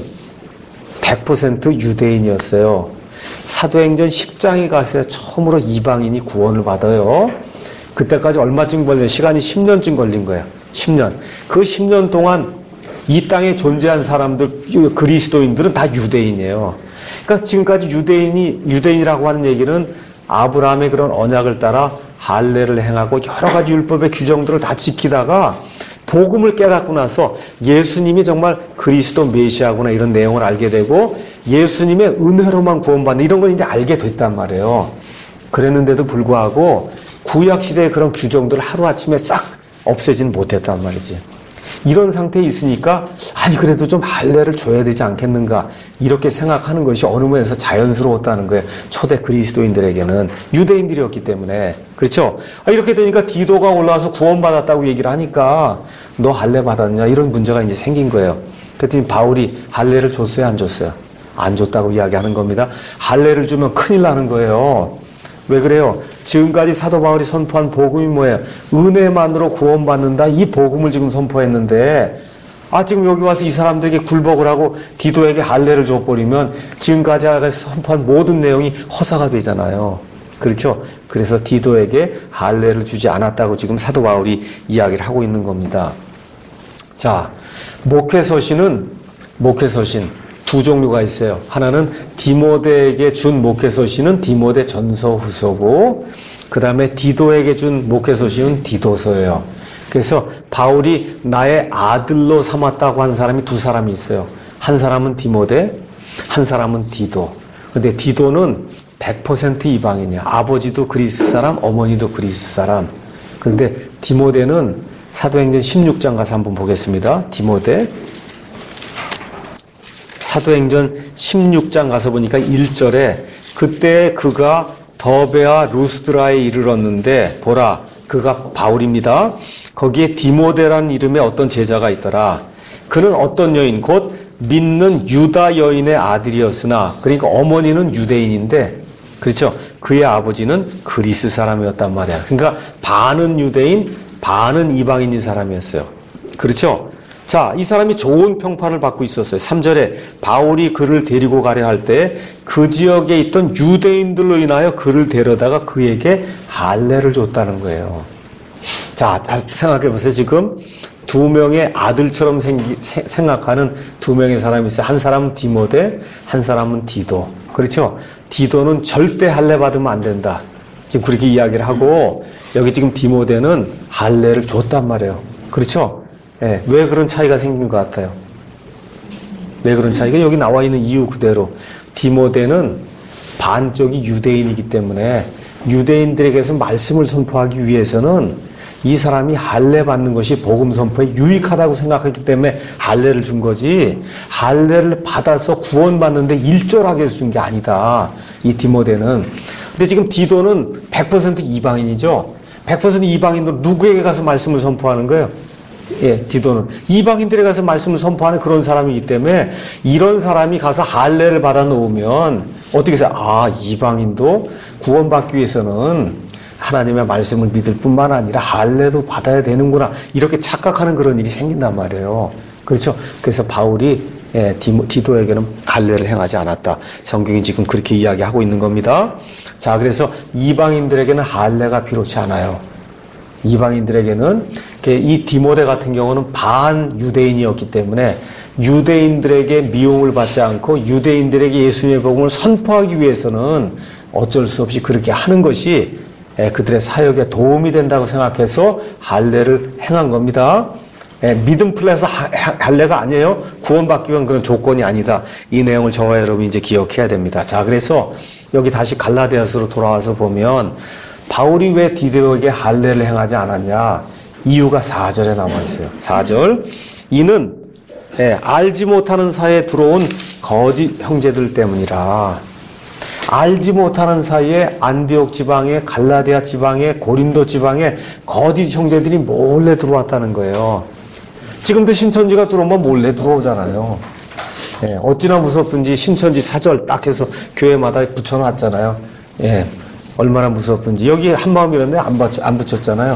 백 퍼센트 유대인이었어요. 사도행전 십 장에 가서 처음으로 이방인이 구원을 받아요. 그때까지 얼마쯤 걸려요? 시간이 십 년쯤 걸린 거예요. 십 년. 그 십 년 동안 이 땅에 존재한 사람들, 그리스도인들은 다 유대인이에요. 그러니까 지금까지 유대인이, 유대인이라고 하는 얘기는 아브라함의 그런 언약을 따라 할례를 행하고 여러 가지 율법의 규정들을 다 지키다가 복음을 깨닫고 나서 예수님이 정말 그리스도 메시아구나 이런 내용을 알게 되고 예수님의 은혜로만 구원받는 이런 걸 이제 알게 됐단 말이에요. 그랬는데도 불구하고 구약시대의 그런 규정들을 하루아침에 싹 없애진 못했단 말이지. 이런 상태에 있으니까 아니 그래도 좀 할례를 줘야 되지 않겠는가 이렇게 생각하는 것이 어느 면에서 자연스러웠다는 거예요. 초대 그리스도인들에게는 유대인들이었기 때문에. 그렇죠? 아, 이렇게 되니까 디도가 올라와서 구원받았다고 얘기를 하니까 너 할례 받았냐 이런 문제가 이제 생긴 거예요. 그랬더니 바울이 할례를 줬어요, 안 줬어요? 안 줬다고 이야기하는 겁니다. 할례를 주면 큰일 나는 거예요. 왜 그래요? 지금까지 사도 바울이 선포한 복음이 뭐예요? 은혜만으로 구원받는다. 이 복음을 지금 선포했는데 아 지금 여기 와서 이 사람들에게 굴복을 하고 디도에게 할례를 줘버리면 지금까지 선포한 모든 내용이 허사가 되잖아요. 그렇죠? 그래서 디도에게 할례를 주지 않았다고 지금 사도 바울이 이야기를 하고 있는 겁니다. 자, 목회 서신은 목회서신 두 종류가 있어요. 하나는 디모데에게 준 목회서신은 디모데 전서 후서고, 그 다음에 디도에게 준 목회서신은 디도서예요. 그래서 바울이 나의 아들로 삼았다고 한 사람이 두 사람이 있어요. 한 사람은 디모데, 한 사람은 디도. 근데 디도는 백 퍼센트 이방인이야. 아버지도 그리스 사람, 어머니도 그리스 사람. 그런데 디모데는 사도행전 십육 장 가서 한번 보겠습니다. 디모데. 사도행전 십육 장 가서 보니까 일 절에 그때 그가 더베와 루스드라에 이르렀는데 보라 그가 바울입니다. 거기에 디모데라는 이름의 어떤 제자가 있더라. 그는 어떤 여인 곧 믿는 유다 여인의 아들이었으나 그러니까 어머니는 유대인인데 그렇죠. 그의 아버지는 그리스 사람이었단 말이야. 그러니까 반은 유대인 반은 이방인인 사람이었어요. 그렇죠. 자, 이 사람이 좋은 평판을 받고 있었어요. 삼 절에 바울이 그를 데리고 가려 할 때 그 지역에 있던 유대인들로 인하여 그를 데려다가 그에게 할례를 줬다는 거예요. 자, 잘 생각해 보세요. 지금 두 명의 아들처럼 생기, 세, 생각하는 두 명의 사람이 있어요. 한 사람은 디모데, 한 사람은 디도. 그렇죠? 디도는 절대 할례 받으면 안 된다. 지금 그렇게 이야기를 하고 여기 지금 디모데는 할례를 줬단 말이에요. 그렇죠? 예, 왜 그런 차이가 생긴 것 같아요? 왜 그런 차이가? 여기 나와 있는 이유 그대로 디모데는 반쪽이 유대인이기 때문에 유대인들에게서 말씀을 선포하기 위해서는 이 사람이 할례 받는 것이 복음 선포에 유익하다고 생각했기 때문에 할례를 준 거지 할례를 받아서 구원받는데 일조하게 준 게 아니다. 이 디모데는. 근데 지금 디도는 백 퍼센트 이방인이죠. 백 퍼센트 이방인으로 누구에게 가서 말씀을 선포하는 거예요? 예, 디도는 이방인들에 가서 말씀을 선포하는 그런 사람이기 때문에 이런 사람이 가서 할례를 받아 놓으면 어떻게 해서 아 이방인도 구원받기 위해서는 하나님의 말씀을 믿을 뿐만 아니라 할례도 받아야 되는구나 이렇게 착각하는 그런 일이 생긴단 말이에요. 그렇죠? 그래서 바울이 예, 디모, 디도에게는 할례를 행하지 않았다. 성경이 지금 그렇게 이야기하고 있는 겁니다. 자, 그래서 이방인들에게는 할례가 필요치 않아요. 이방인들에게는 이 디모데 같은 경우는 반유대인이었기 때문에 유대인들에게 미움을 받지 않고 유대인들에게 예수님의 복음을 선포하기 위해서는 어쩔 수 없이 그렇게 하는 것이 그들의 사역에 도움이 된다고 생각해서 할례를 행한 겁니다. 믿음 플러스 할례가 아니에요. 구원받기 위한 그런 조건이 아니다. 이 내용을 저와 여러분이 이제 기억해야 됩니다. 자, 그래서 여기 다시 갈라디아서로 돌아와서 보면 바울이 왜 디도에게 할례를 행하지 않았냐? 이유가 사 절에 나와 있어요. 사 절. 이는 예, 알지 못하는 사이에 들어온 거짓 형제들 때문이라. 알지 못하는 사이에 안디옥 지방에 갈라디아 지방에 고린도 지방에 거짓 형제들이 몰래 들어왔다는 거예요. 지금도 신천지가 들어오면 몰래 들어오잖아요. 예, 어찌나 무섭든지 신천지 사절 딱 해서 교회마다 붙여놨잖아요. 예. 얼마나 무섭든지. 여기 한마음이었는데 안, 받, 안 붙였잖아요.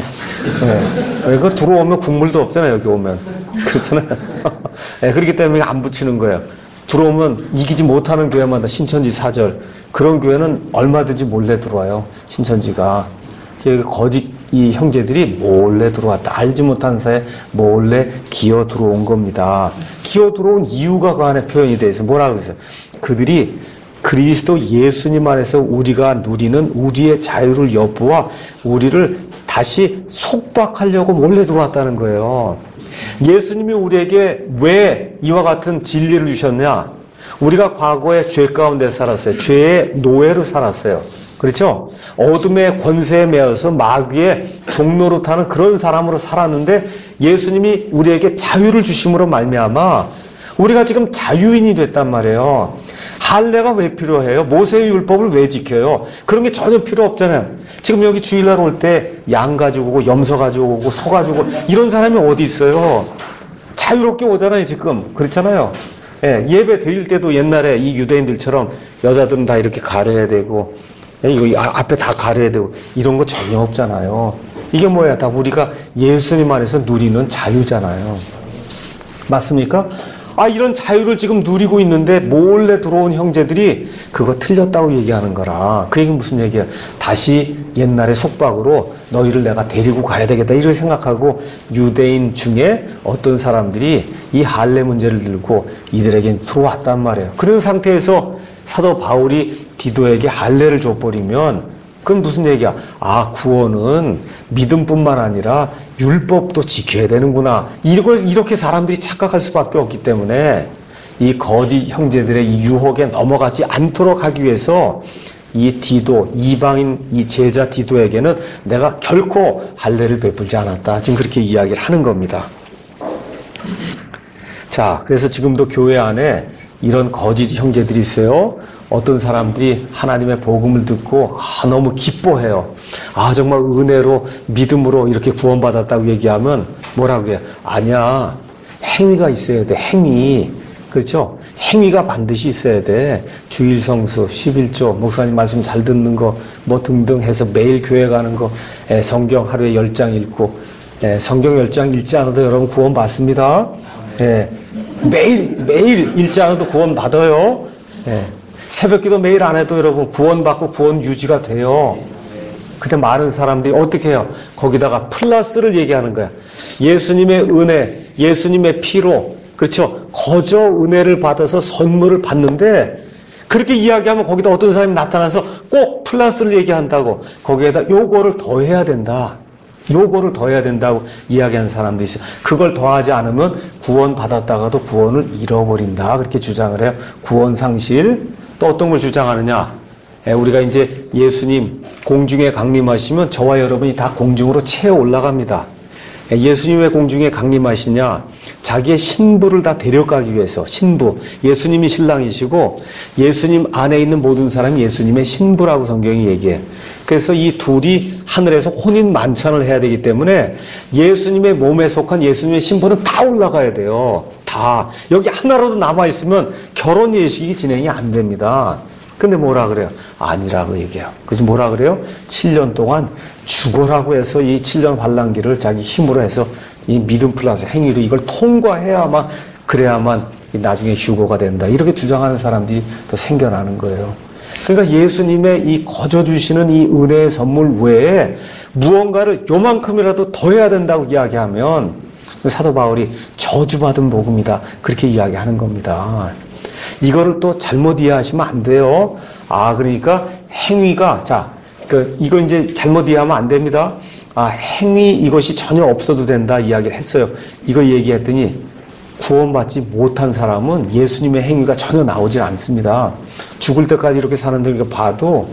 네. 이거 들어오면 국물도 없잖아요, 여기 오면. 그렇잖아요. 네, 그렇기 때문에 안 붙이는 거예요. 들어오면 이기지 못하는 교회마다 신천지 사절. 그런 교회는 얼마든지 몰래 들어와요, 신천지가. 여기 거짓 이 형제들이 몰래 들어왔다. 알지 못하는 사이에 몰래 기어 들어온 겁니다. 기어 들어온 이유가 그 안에 표현이 되어 있어요. 뭐라고 그랬어요? 그들이 그리스도 예수님 안에서 우리가 누리는 우리의 자유를 엿보아 우리를 다시 속박하려고 몰래 들어왔다는 거예요. 예수님이 우리에게 왜 이와 같은 진리를 주셨냐? 우리가 과거에 죄 가운데 살았어요. 죄의 노예로 살았어요. 그렇죠? 어둠의 권세에 매여서 마귀의 종로로 타는 그런 사람으로 살았는데 예수님이 우리에게 자유를 주심으로 말미암아 우리가 지금 자유인이 됐단 말이에요. 할례가 왜 필요해요? 모세의 율법을 왜 지켜요? 그런 게 전혀 필요 없잖아요. 지금 여기 주일날 올 때 양 가지고 오고 염소 가지고 오고 소 가지고 오고 이런 사람이 어디 있어요? 자유롭게 오잖아요, 지금. 그렇잖아요. 예, 예배 드릴 때도 옛날에 이 유대인들처럼 여자들은 다 이렇게 가려야 되고 예, 이거 앞에 다 가려야 되고 이런 거 전혀 없잖아요. 이게 뭐야? 다 우리가 예수님 안에서 누리는 자유잖아요. 맞습니까? 아, 이런 자유를 지금 누리고 있는데 몰래 들어온 형제들이 그거 틀렸다고 얘기하는 거라. 그 얘기는 무슨 얘기야? 다시 옛날의 속박으로 너희를 내가 데리고 가야 되겠다 이렇게 생각하고 유대인 중에 어떤 사람들이 이 할례 문제를 들고 이들에게 들어왔단 말이에요. 그런 상태에서 사도 바울이 디도에게 할례를 줘버리면 그건 무슨 얘기야? 아, 구원은 믿음뿐만 아니라 율법도 지켜야 되는구나. 이걸 이렇게 사람들이 착각할 수밖에 없기 때문에 이 거짓 형제들의 이 유혹에 넘어가지 않도록 하기 위해서 이 디도, 이방인 이 제자 디도에게는 내가 결코 할례를 베풀지 않았다. 지금 그렇게 이야기를 하는 겁니다. 자, 그래서 지금도 교회 안에 이런 거짓 형제들이 있어요. 어떤 사람들이 하나님의 복음을 듣고 아, 너무 기뻐해요. 아, 정말 은혜로 믿음으로 이렇게 구원받았다고 얘기하면 뭐라고 해요? 아니야, 행위가 있어야 돼. 행위. 그렇죠? 행위가 반드시 있어야 돼. 주일 성수, 십일조, 목사님 말씀 잘 듣는 거, 뭐 등등 해서 매일 교회 가는 거, 에, 성경 하루에 열 장 읽고, 에, 성경 열 장 읽지 않아도 여러분 구원 받습니다. 에, 매일, 매일 읽지 않아도 구원 받아요. 에. 새벽기도 매일 안 해도 여러분 구원받고 구원 유지가 돼요. 근데 많은 사람들이 어떻게 해요? 거기다가 플러스를 얘기하는 거야. 예수님의 은혜, 예수님의 피로, 그렇죠? 거저 은혜를 받아서 선물을 받는데 그렇게 이야기하면 거기다 어떤 사람이 나타나서 꼭 플러스를 얘기한다고 거기에다 요거를 더해야 된다. 요거를 더해야 된다고 이야기하는 사람도 있어요. 그걸 더하지 않으면 구원 받았다가도 구원을 잃어버린다. 그렇게 주장을 해요. 구원 상실. 또 어떤 걸 주장하느냐? 우리가 이제 예수님 공중에 강림하시면 저와 여러분이 다 공중으로 채어 올라갑니다. 예수님 왜 공중에 강림하시냐? 자기의 신부를 다 데려가기 위해서. 신부. 예수님이 신랑이시고 예수님 안에 있는 모든 사람이 예수님의 신부라고 성경이 얘기해요. 그래서 이 둘이 하늘에서 혼인 만찬을 해야 되기 때문에 예수님의 몸에 속한 예수님의 신부는 다 올라가야 돼요. 다. 여기 하나라도 남아있으면 결혼 예식이 진행이 안 됩니다. 근데 뭐라 그래요? 아니라고 얘기해요. 그래서 뭐라 그래요? 칠 년 동안 죽어라고 해서 이 칠 년 환란기를 자기 힘으로 해서 이 믿음 플러스 행위로 이걸 통과해야만, 그래야만 나중에 휴거가 된다. 이렇게 주장하는 사람들이 또 생겨나는 거예요. 그러니까 예수님의 이 거저 주시는 이 은혜의 선물 외에 무언가를 요만큼이라도 더 해야 된다고 이야기하면 사도 바울이 저주받은 복음이다. 그렇게 이야기하는 겁니다. 이거를 또 잘못 이해하시면 안 돼요. 아, 그러니까 행위가, 자, 그, 이거 이제 잘못 이해하면 안 됩니다. 아, 행위 이것이 전혀 없어도 된다 이야기를 했어요. 이거 얘기했더니 구원받지 못한 사람은 예수님의 행위가 전혀 나오질 않습니다. 죽을 때까지 이렇게 사는 들 봐도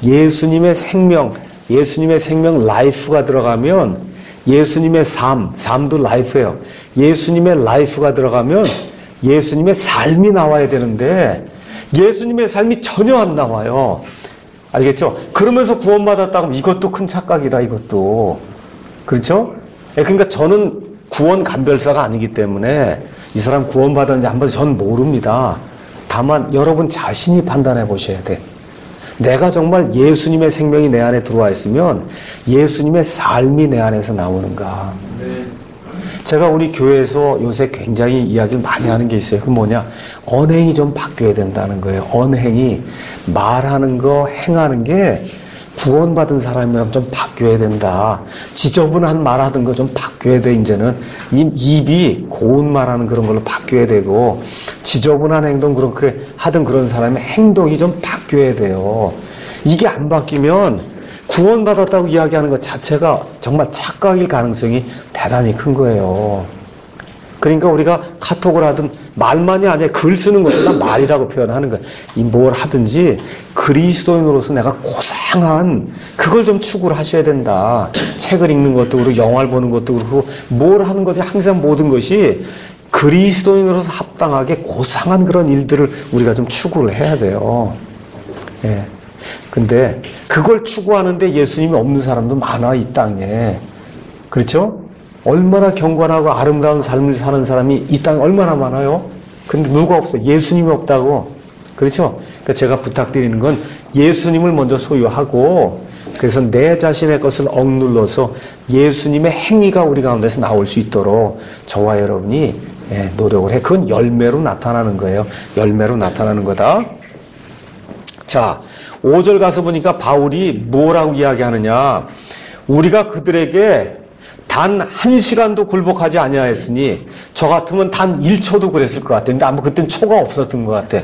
예수님의 생명, 예수님의 생명 라이프가 들어가면 예수님의 삶, 삶도 라이프예요. 예수님의 라이프가 들어가면 예수님의 삶이 나와야 되는데 예수님의 삶이 전혀 안 나와요. 알겠죠? 그러면서 구원받았다고 이것도 큰 착각이다, 이것도. 그렇죠? 그러니까 저는 구원 감별사가 아니기 때문에 이 사람 구원받았는지 한 번 전 모릅니다. 다만 여러분 자신이 판단해 보셔야 돼. 내가 정말 예수님의 생명이 내 안에 들어와 있으면 예수님의 삶이 내 안에서 나오는가. 제가 우리 교회에서 요새 굉장히 이야기를 많이 하는 게 있어요. 그 뭐냐? 언행이 좀 바뀌어야 된다는 거예요. 언행이 말하는 거, 행하는 게 구원받은 사람이라면 좀 바뀌어야 된다. 지저분한 말하던 거 좀 바뀌어야 돼, 이제는. 이 입이 고운 말하는 그런 걸로 바뀌어야 되고, 지저분한 행동 그렇게 하던 그런 사람의 행동이 좀 바뀌어야 돼요. 이게 안 바뀌면 구원받았다고 이야기하는 것 자체가 정말 착각일 가능성이 대단히 큰 거예요. 그러니까 우리가 카톡을 하든 말만이 아니라 글 쓰는 것도 다 말이라고 표현하는 거예요. 이 뭘 하든지 그리스도인으로서 내가 고상한 그걸 좀 추구를 하셔야 된다. 책을 읽는 것도 그렇고 영화를 보는 것도 그렇고 뭘 하는 것이 항상 모든 것이 그리스도인으로서 합당하게 고상한 그런 일들을 우리가 좀 추구를 해야 돼요. 예. 근데 그걸 추구하는데 예수님이 없는 사람도 많아, 이 땅에. 그렇죠? 얼마나 경건하고 아름다운 삶을 사는 사람이 이 땅에 얼마나 많아요? 근데 누가 없어? 예수님이 없다고. 그렇죠? 그러니까 제가 부탁드리는 건 예수님을 먼저 소유하고 그래서 내 자신의 것을 억눌러서 예수님의 행위가 우리 가운데서 나올 수 있도록 저와 여러분이 예, 노력을 해. 그건 열매로 나타나는 거예요. 열매로 나타나는 거다. 자, 오 절 가서 보니까 바울이 뭐라고 이야기하느냐. 우리가 그들에게 단 한 시간도 굴복하지 아니하였으니 저 같으면 단 일 초도 그랬을 것 같은데 아마 그때는 초가 없었던 것 같아.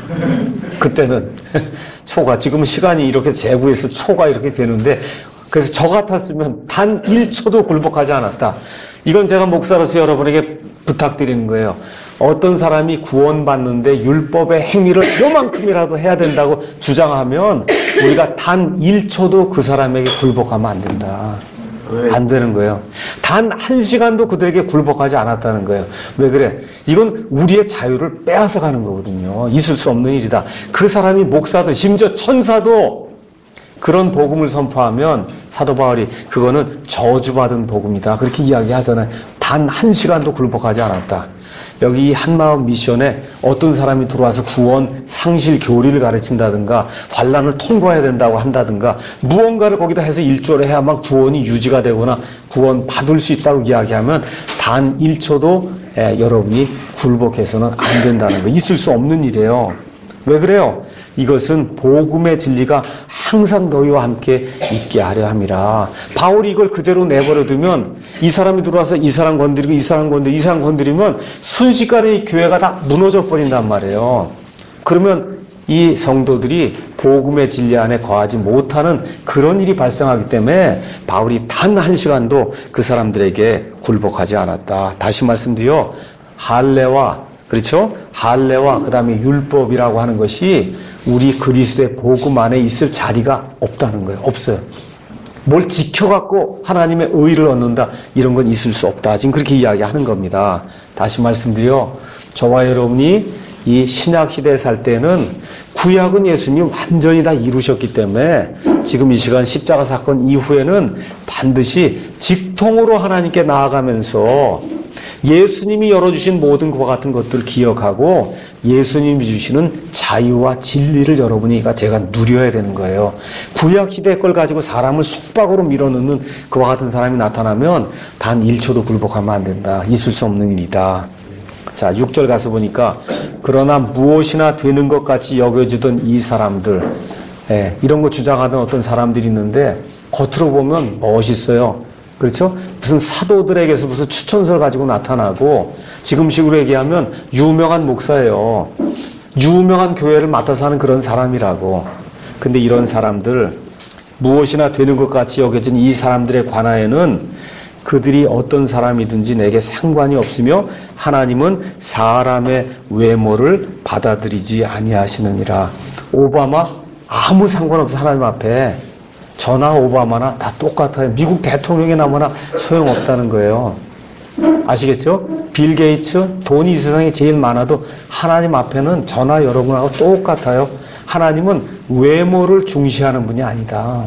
그때는 초가, 지금은 시간이 이렇게 재구해서 초가 이렇게 되는데, 그래서 저 같았으면 단 일 초도 굴복하지 않았다. 이건 제가 목사로서 여러분에게 부탁드리는 거예요. 어떤 사람이 구원받는데 율법의 행위를 요만큼이라도 해야 된다고 주장하면 우리가 단 일 초도 그 사람에게 굴복하면 안 된다. 안 되는 거예요. 단 한 시간도 그들에게 굴복하지 않았다는 거예요. 왜 그래? 이건 우리의 자유를 빼앗아 가는 거거든요. 있을 수 없는 일이다. 그 사람이 목사도 심지어 천사도 그런 복음을 선포하면 사도 바울이 그거는 저주받은 복음이다. 그렇게 이야기하잖아요. 단 한 시간도 굴복하지 않았다. 여기 한마음 미션에 어떤 사람이 들어와서 구원, 상실, 교리를 가르친다든가 환난을 통과해야 된다고 한다든가 무언가를 거기다 해서 일조를 해야만 구원이 유지가 되거나 구원 받을 수 있다고 이야기하면 단 일 초도 에, 여러분이 굴복해서는 안 된다는 거. 있을 수 없는 일이에요. 왜 그래요? 이것은 복음의 진리가 항상 너희와 함께 있게 하려 함이라. 바울이 이걸 그대로 내버려 두면 이 사람이 들어와서 이 사람 건드리고 이 사람 건드리고 이 사람 건드리면 순식간에 이 교회가 다 무너져 버린단 말이에요. 그러면 이 성도들이 복음의 진리 안에 거하지 못하는 그런 일이 발생하기 때문에 바울이 단 한 시간도 그 사람들에게 굴복하지 않았다. 다시 말씀드려, 할례와 그렇죠? 할례와 그 다음에 율법이라고 하는 것이 우리 그리스도의 복음 안에 있을 자리가 없다는 거예요. 없어요. 뭘 지켜갖고 하나님의 의를 얻는다, 이런 건 있을 수 없다. 지금 그렇게 이야기하는 겁니다. 다시 말씀드려, 저와 여러분이 이 신약 시대에 살 때는 구약은 예수님이 완전히 다 이루셨기 때문에 지금 이 시간 십자가 사건 이후에는 반드시 직통으로 하나님께 나아가면서 예수님이 열어주신 모든 그와 같은 것들을 기억하고 예수님이 주시는 자유와 진리를 여러분이 제가 누려야 되는 거예요. 구약시대 걸 가지고 사람을 속박으로 밀어넣는 그와 같은 사람이 나타나면 단 일 초도 굴복하면 안 된다. 있을 수 없는 일이다. 자, 육 절 가서 보니까 그러나 무엇이나 되는 것 같이 여겨주던 이 사람들, 예, 이런 거 주장하던 어떤 사람들이 있는데 겉으로 보면 멋있어요. 그렇죠? 무슨 사도들에게서 무슨 추천서를 가지고 나타나고 지금식으로 얘기하면 유명한 목사예요. 유명한 교회를 맡아서 하는 그런 사람이라고. 근데 이런 사람들, 무엇이나 되는 것 같이 여겨진 이 사람들에 관하여는 그들이 어떤 사람이든지 내게 상관이 없으며 하나님은 사람의 외모를 받아들이지 아니하시느니라. 오바마 아무 상관없어. 하나님 앞에 저나 오바마나 다 똑같아요. 미국 대통령이 나거나 소용없다는 거예요. 아시겠죠? 빌 게이츠, 돈이 이 세상에 제일 많아도 하나님 앞에는 저나 여러분하고 똑같아요. 하나님은 외모를 중시하는 분이 아니다.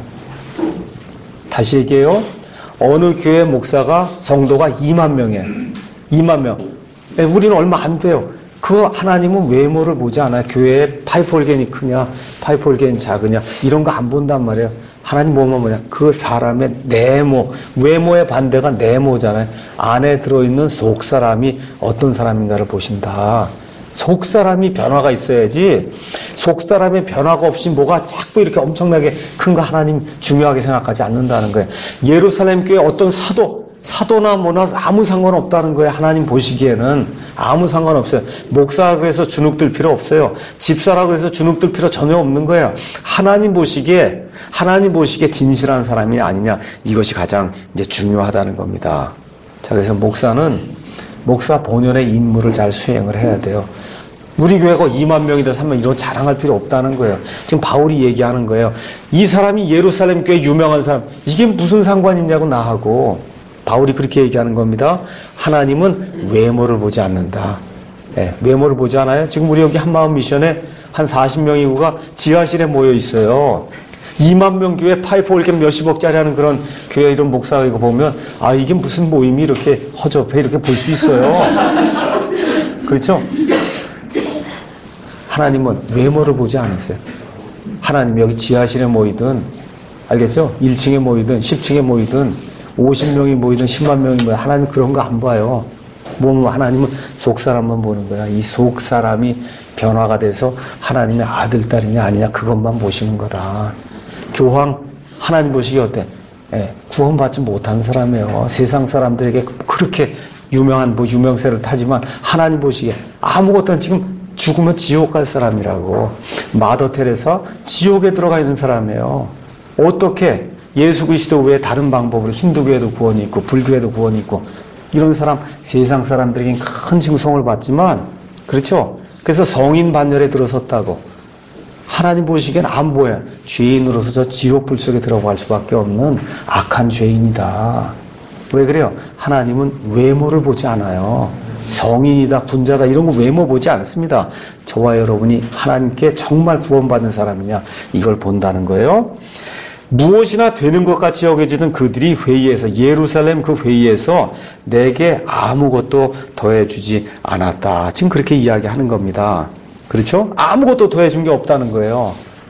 다시 얘기해요. 어느 교회 목사가 성도가 이만 명이에요. 이만 명. 우리는 얼마 안 돼요. 그 하나님은 외모를 보지 않아요. 교회에 파이프 올겐이 크냐, 파이프 올겐이 작으냐, 이런 거 안 본단 말이에요. 하나님 보면 뭐냐? 그 사람의 내모, 외모의 반대가 내모잖아요. 안에 들어있는 속사람이 어떤 사람인가를 보신다. 속사람이 변화가 있어야지, 속사람의 변화가 없이 뭐가 자꾸 이렇게 엄청나게 큰 거 하나님 중요하게 생각하지 않는다는 거예요. 예루살렘 교회 어떤 사도, 사도나 뭐나 아무 상관없다는 거예요. 하나님 보시기에는 아무 상관없어요. 목사라고 해서 주눅들 필요 없어요. 집사라고 해서 주눅들 필요 전혀 없는 거예요. 하나님 보시기에, 하나님 보시기에 진실한 사람이 아니냐, 이것이 가장 이제 중요하다는 겁니다. 자, 그래서 목사는 목사 본연의 임무를 잘 수행을 해야 돼요. 우리 교회가 이만 명이 돼서 하면 이런 자랑할 필요 없다는 거예요. 지금 바울이 얘기하는 거예요. 이 사람이 예루살렘 교회 유명한 사람, 이게 무슨 상관이 있냐고 나하고. 바울이 그렇게 얘기하는 겁니다. 하나님은 외모를 보지 않는다. 네, 외모를 보지 않아요. 지금 우리 여기 한마음 미션에 한 사십 명 인구가 지하실에 모여 있어요. 이만 명 교회 파이프 올겐 몇십억짜리 하는 그런 교회 이런 목사가 이거 보면, 아, 이게 무슨 모임이 이렇게 허접해, 이렇게 볼 수 있어요. 그렇죠? 하나님은 외모를 보지 않으세요. 하나님 여기 지하실에 모이든, 알겠죠? 일 층에 모이든 십 층에 모이든 오십 명이 모이든 십만 명이 모이든 하나님 그런 거 안 봐요. 뭐 하나님은 속 사람만 보는 거야. 이 속 사람이 변화가 돼서 하나님의 아들, 딸이냐 아니냐 그것만 보시는 거다. 교황 하나님 보시기 어때? 예, 구원받지 못한 사람이에요. 세상 사람들에게 그렇게 유명한 뭐 유명세를 타지만 하나님 보시기에 아무것도 지금 죽으면 지옥 갈 사람이라고. 마더 테레사 지옥에 들어가 있는 사람이에요. 어떻게 예수 그리스도 외에 다른 방법으로 힌두교에도 구원이 있고 불교에도 구원이 있고 이런 사람 세상 사람들에겐 큰 칭송을 받지만 그렇죠. 그래서 성인 반열에 들어섰다고. 하나님 보시기엔 안 보여. 죄인으로서 저 지옥불 속에 들어갈 수밖에 없는 악한 죄인이다. 왜 그래요? 하나님은 외모를 보지 않아요. 성인이다, 군자다 이런 거 외모 보지 않습니다. 저와 여러분이 하나님께 정말 구원받는 사람이냐 이걸 본다는 거예요. 무엇이나 되는 것 같이 여겨지던 그들이 회의에서 예루살렘 그 회의에서 내게 아무것도 더해주지 않았다. 지금 그렇게 이야기하는 겁니다. 그렇죠? 아무것도 더해준 게 없다는 거예요.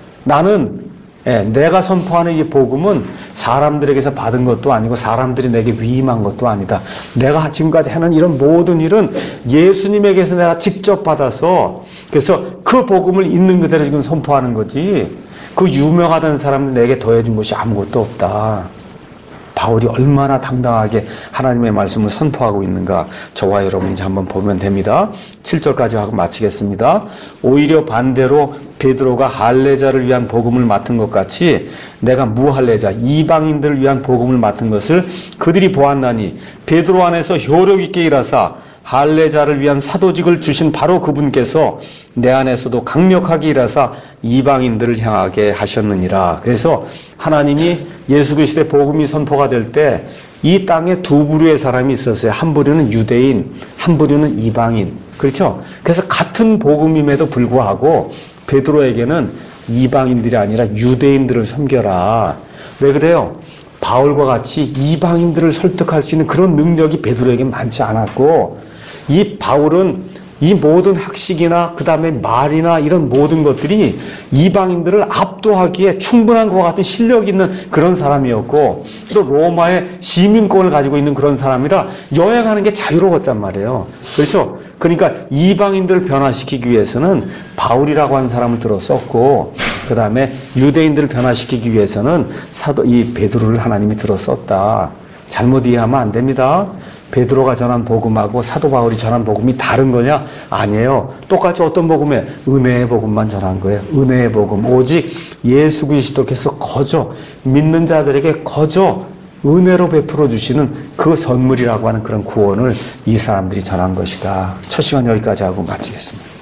나는 예, 내가 선포하는 이 복음은 사람들에게서 받은 것도 아니고 사람들이 내게 위임한 것도 아니다. 내가 지금까지 하는 이런 모든 일은 예수님에게서 내가 직접 받아서 그래서 그 복음을 있는 그대로 지금 선포하는 거지. 그 유명하다는 사람은 내게 더해준 것이 아무것도 없다. 바울이 얼마나 당당하게 하나님의 말씀을 선포하고 있는가 저와 여러분이 이제 한번 보면 됩니다. 칠 절까지 하고 마치겠습니다. 오히려 반대로 베드로가 할례자를 위한 복음을 맡은 것 같이 내가 무할례자 이방인들을 위한 복음을 맡은 것을 그들이 보았나니 베드로 안에서 효력 있게 일하사 할례자를 위한 사도직을 주신 바로 그분께서 내 안에서도 강력하게 일하사 이방인들을 향하게 하셨느니라. 그래서 하나님이 예수 그리스도의 복음이 선포가 될 때 이 땅에 두 부류의 사람이 있었어요. 한 부류는 유대인, 한 부류는 이방인. 그렇죠? 그래서 같은 복음임에도 불구하고 베드로에게는 이방인들이 아니라 유대인들을 섬겨라. 왜 그래요? 바울과 같이 이방인들을 설득할 수 있는 그런 능력이 베드로에게 많지 않았고 이 바울은 이 모든 학식이나 그 다음에 말이나 이런 모든 것들이 이방인들을 압도하기에 충분한 것 같은 실력 있는 그런 사람이었고 또 로마의 시민권을 가지고 있는 그런 사람이라 여행하는 게 자유로웠단 말이에요. 그렇죠? 그러니까 이방인들을 변화시키기 위해서는 바울이라고 하는 사람을 들어 썼고 그 다음에 유대인들을 변화시키기 위해서는 사도 이 베드로를 하나님이 들어 썼다. 잘못 이해하면 안 됩니다. 베드로가 전한 복음하고 사도 바울이 전한 복음이 다른 거냐? 아니에요. 똑같이 어떤 복음에? 은혜의 복음만 전한 거예요. 은혜의 복음. 오직 예수 그리스도께서 거저 믿는 자들에게 거저 은혜로 베풀어 주시는 그 선물이라고 하는 그런 구원을 이 사람들이 전한 것이다. 첫 시간 여기까지 하고 마치겠습니다.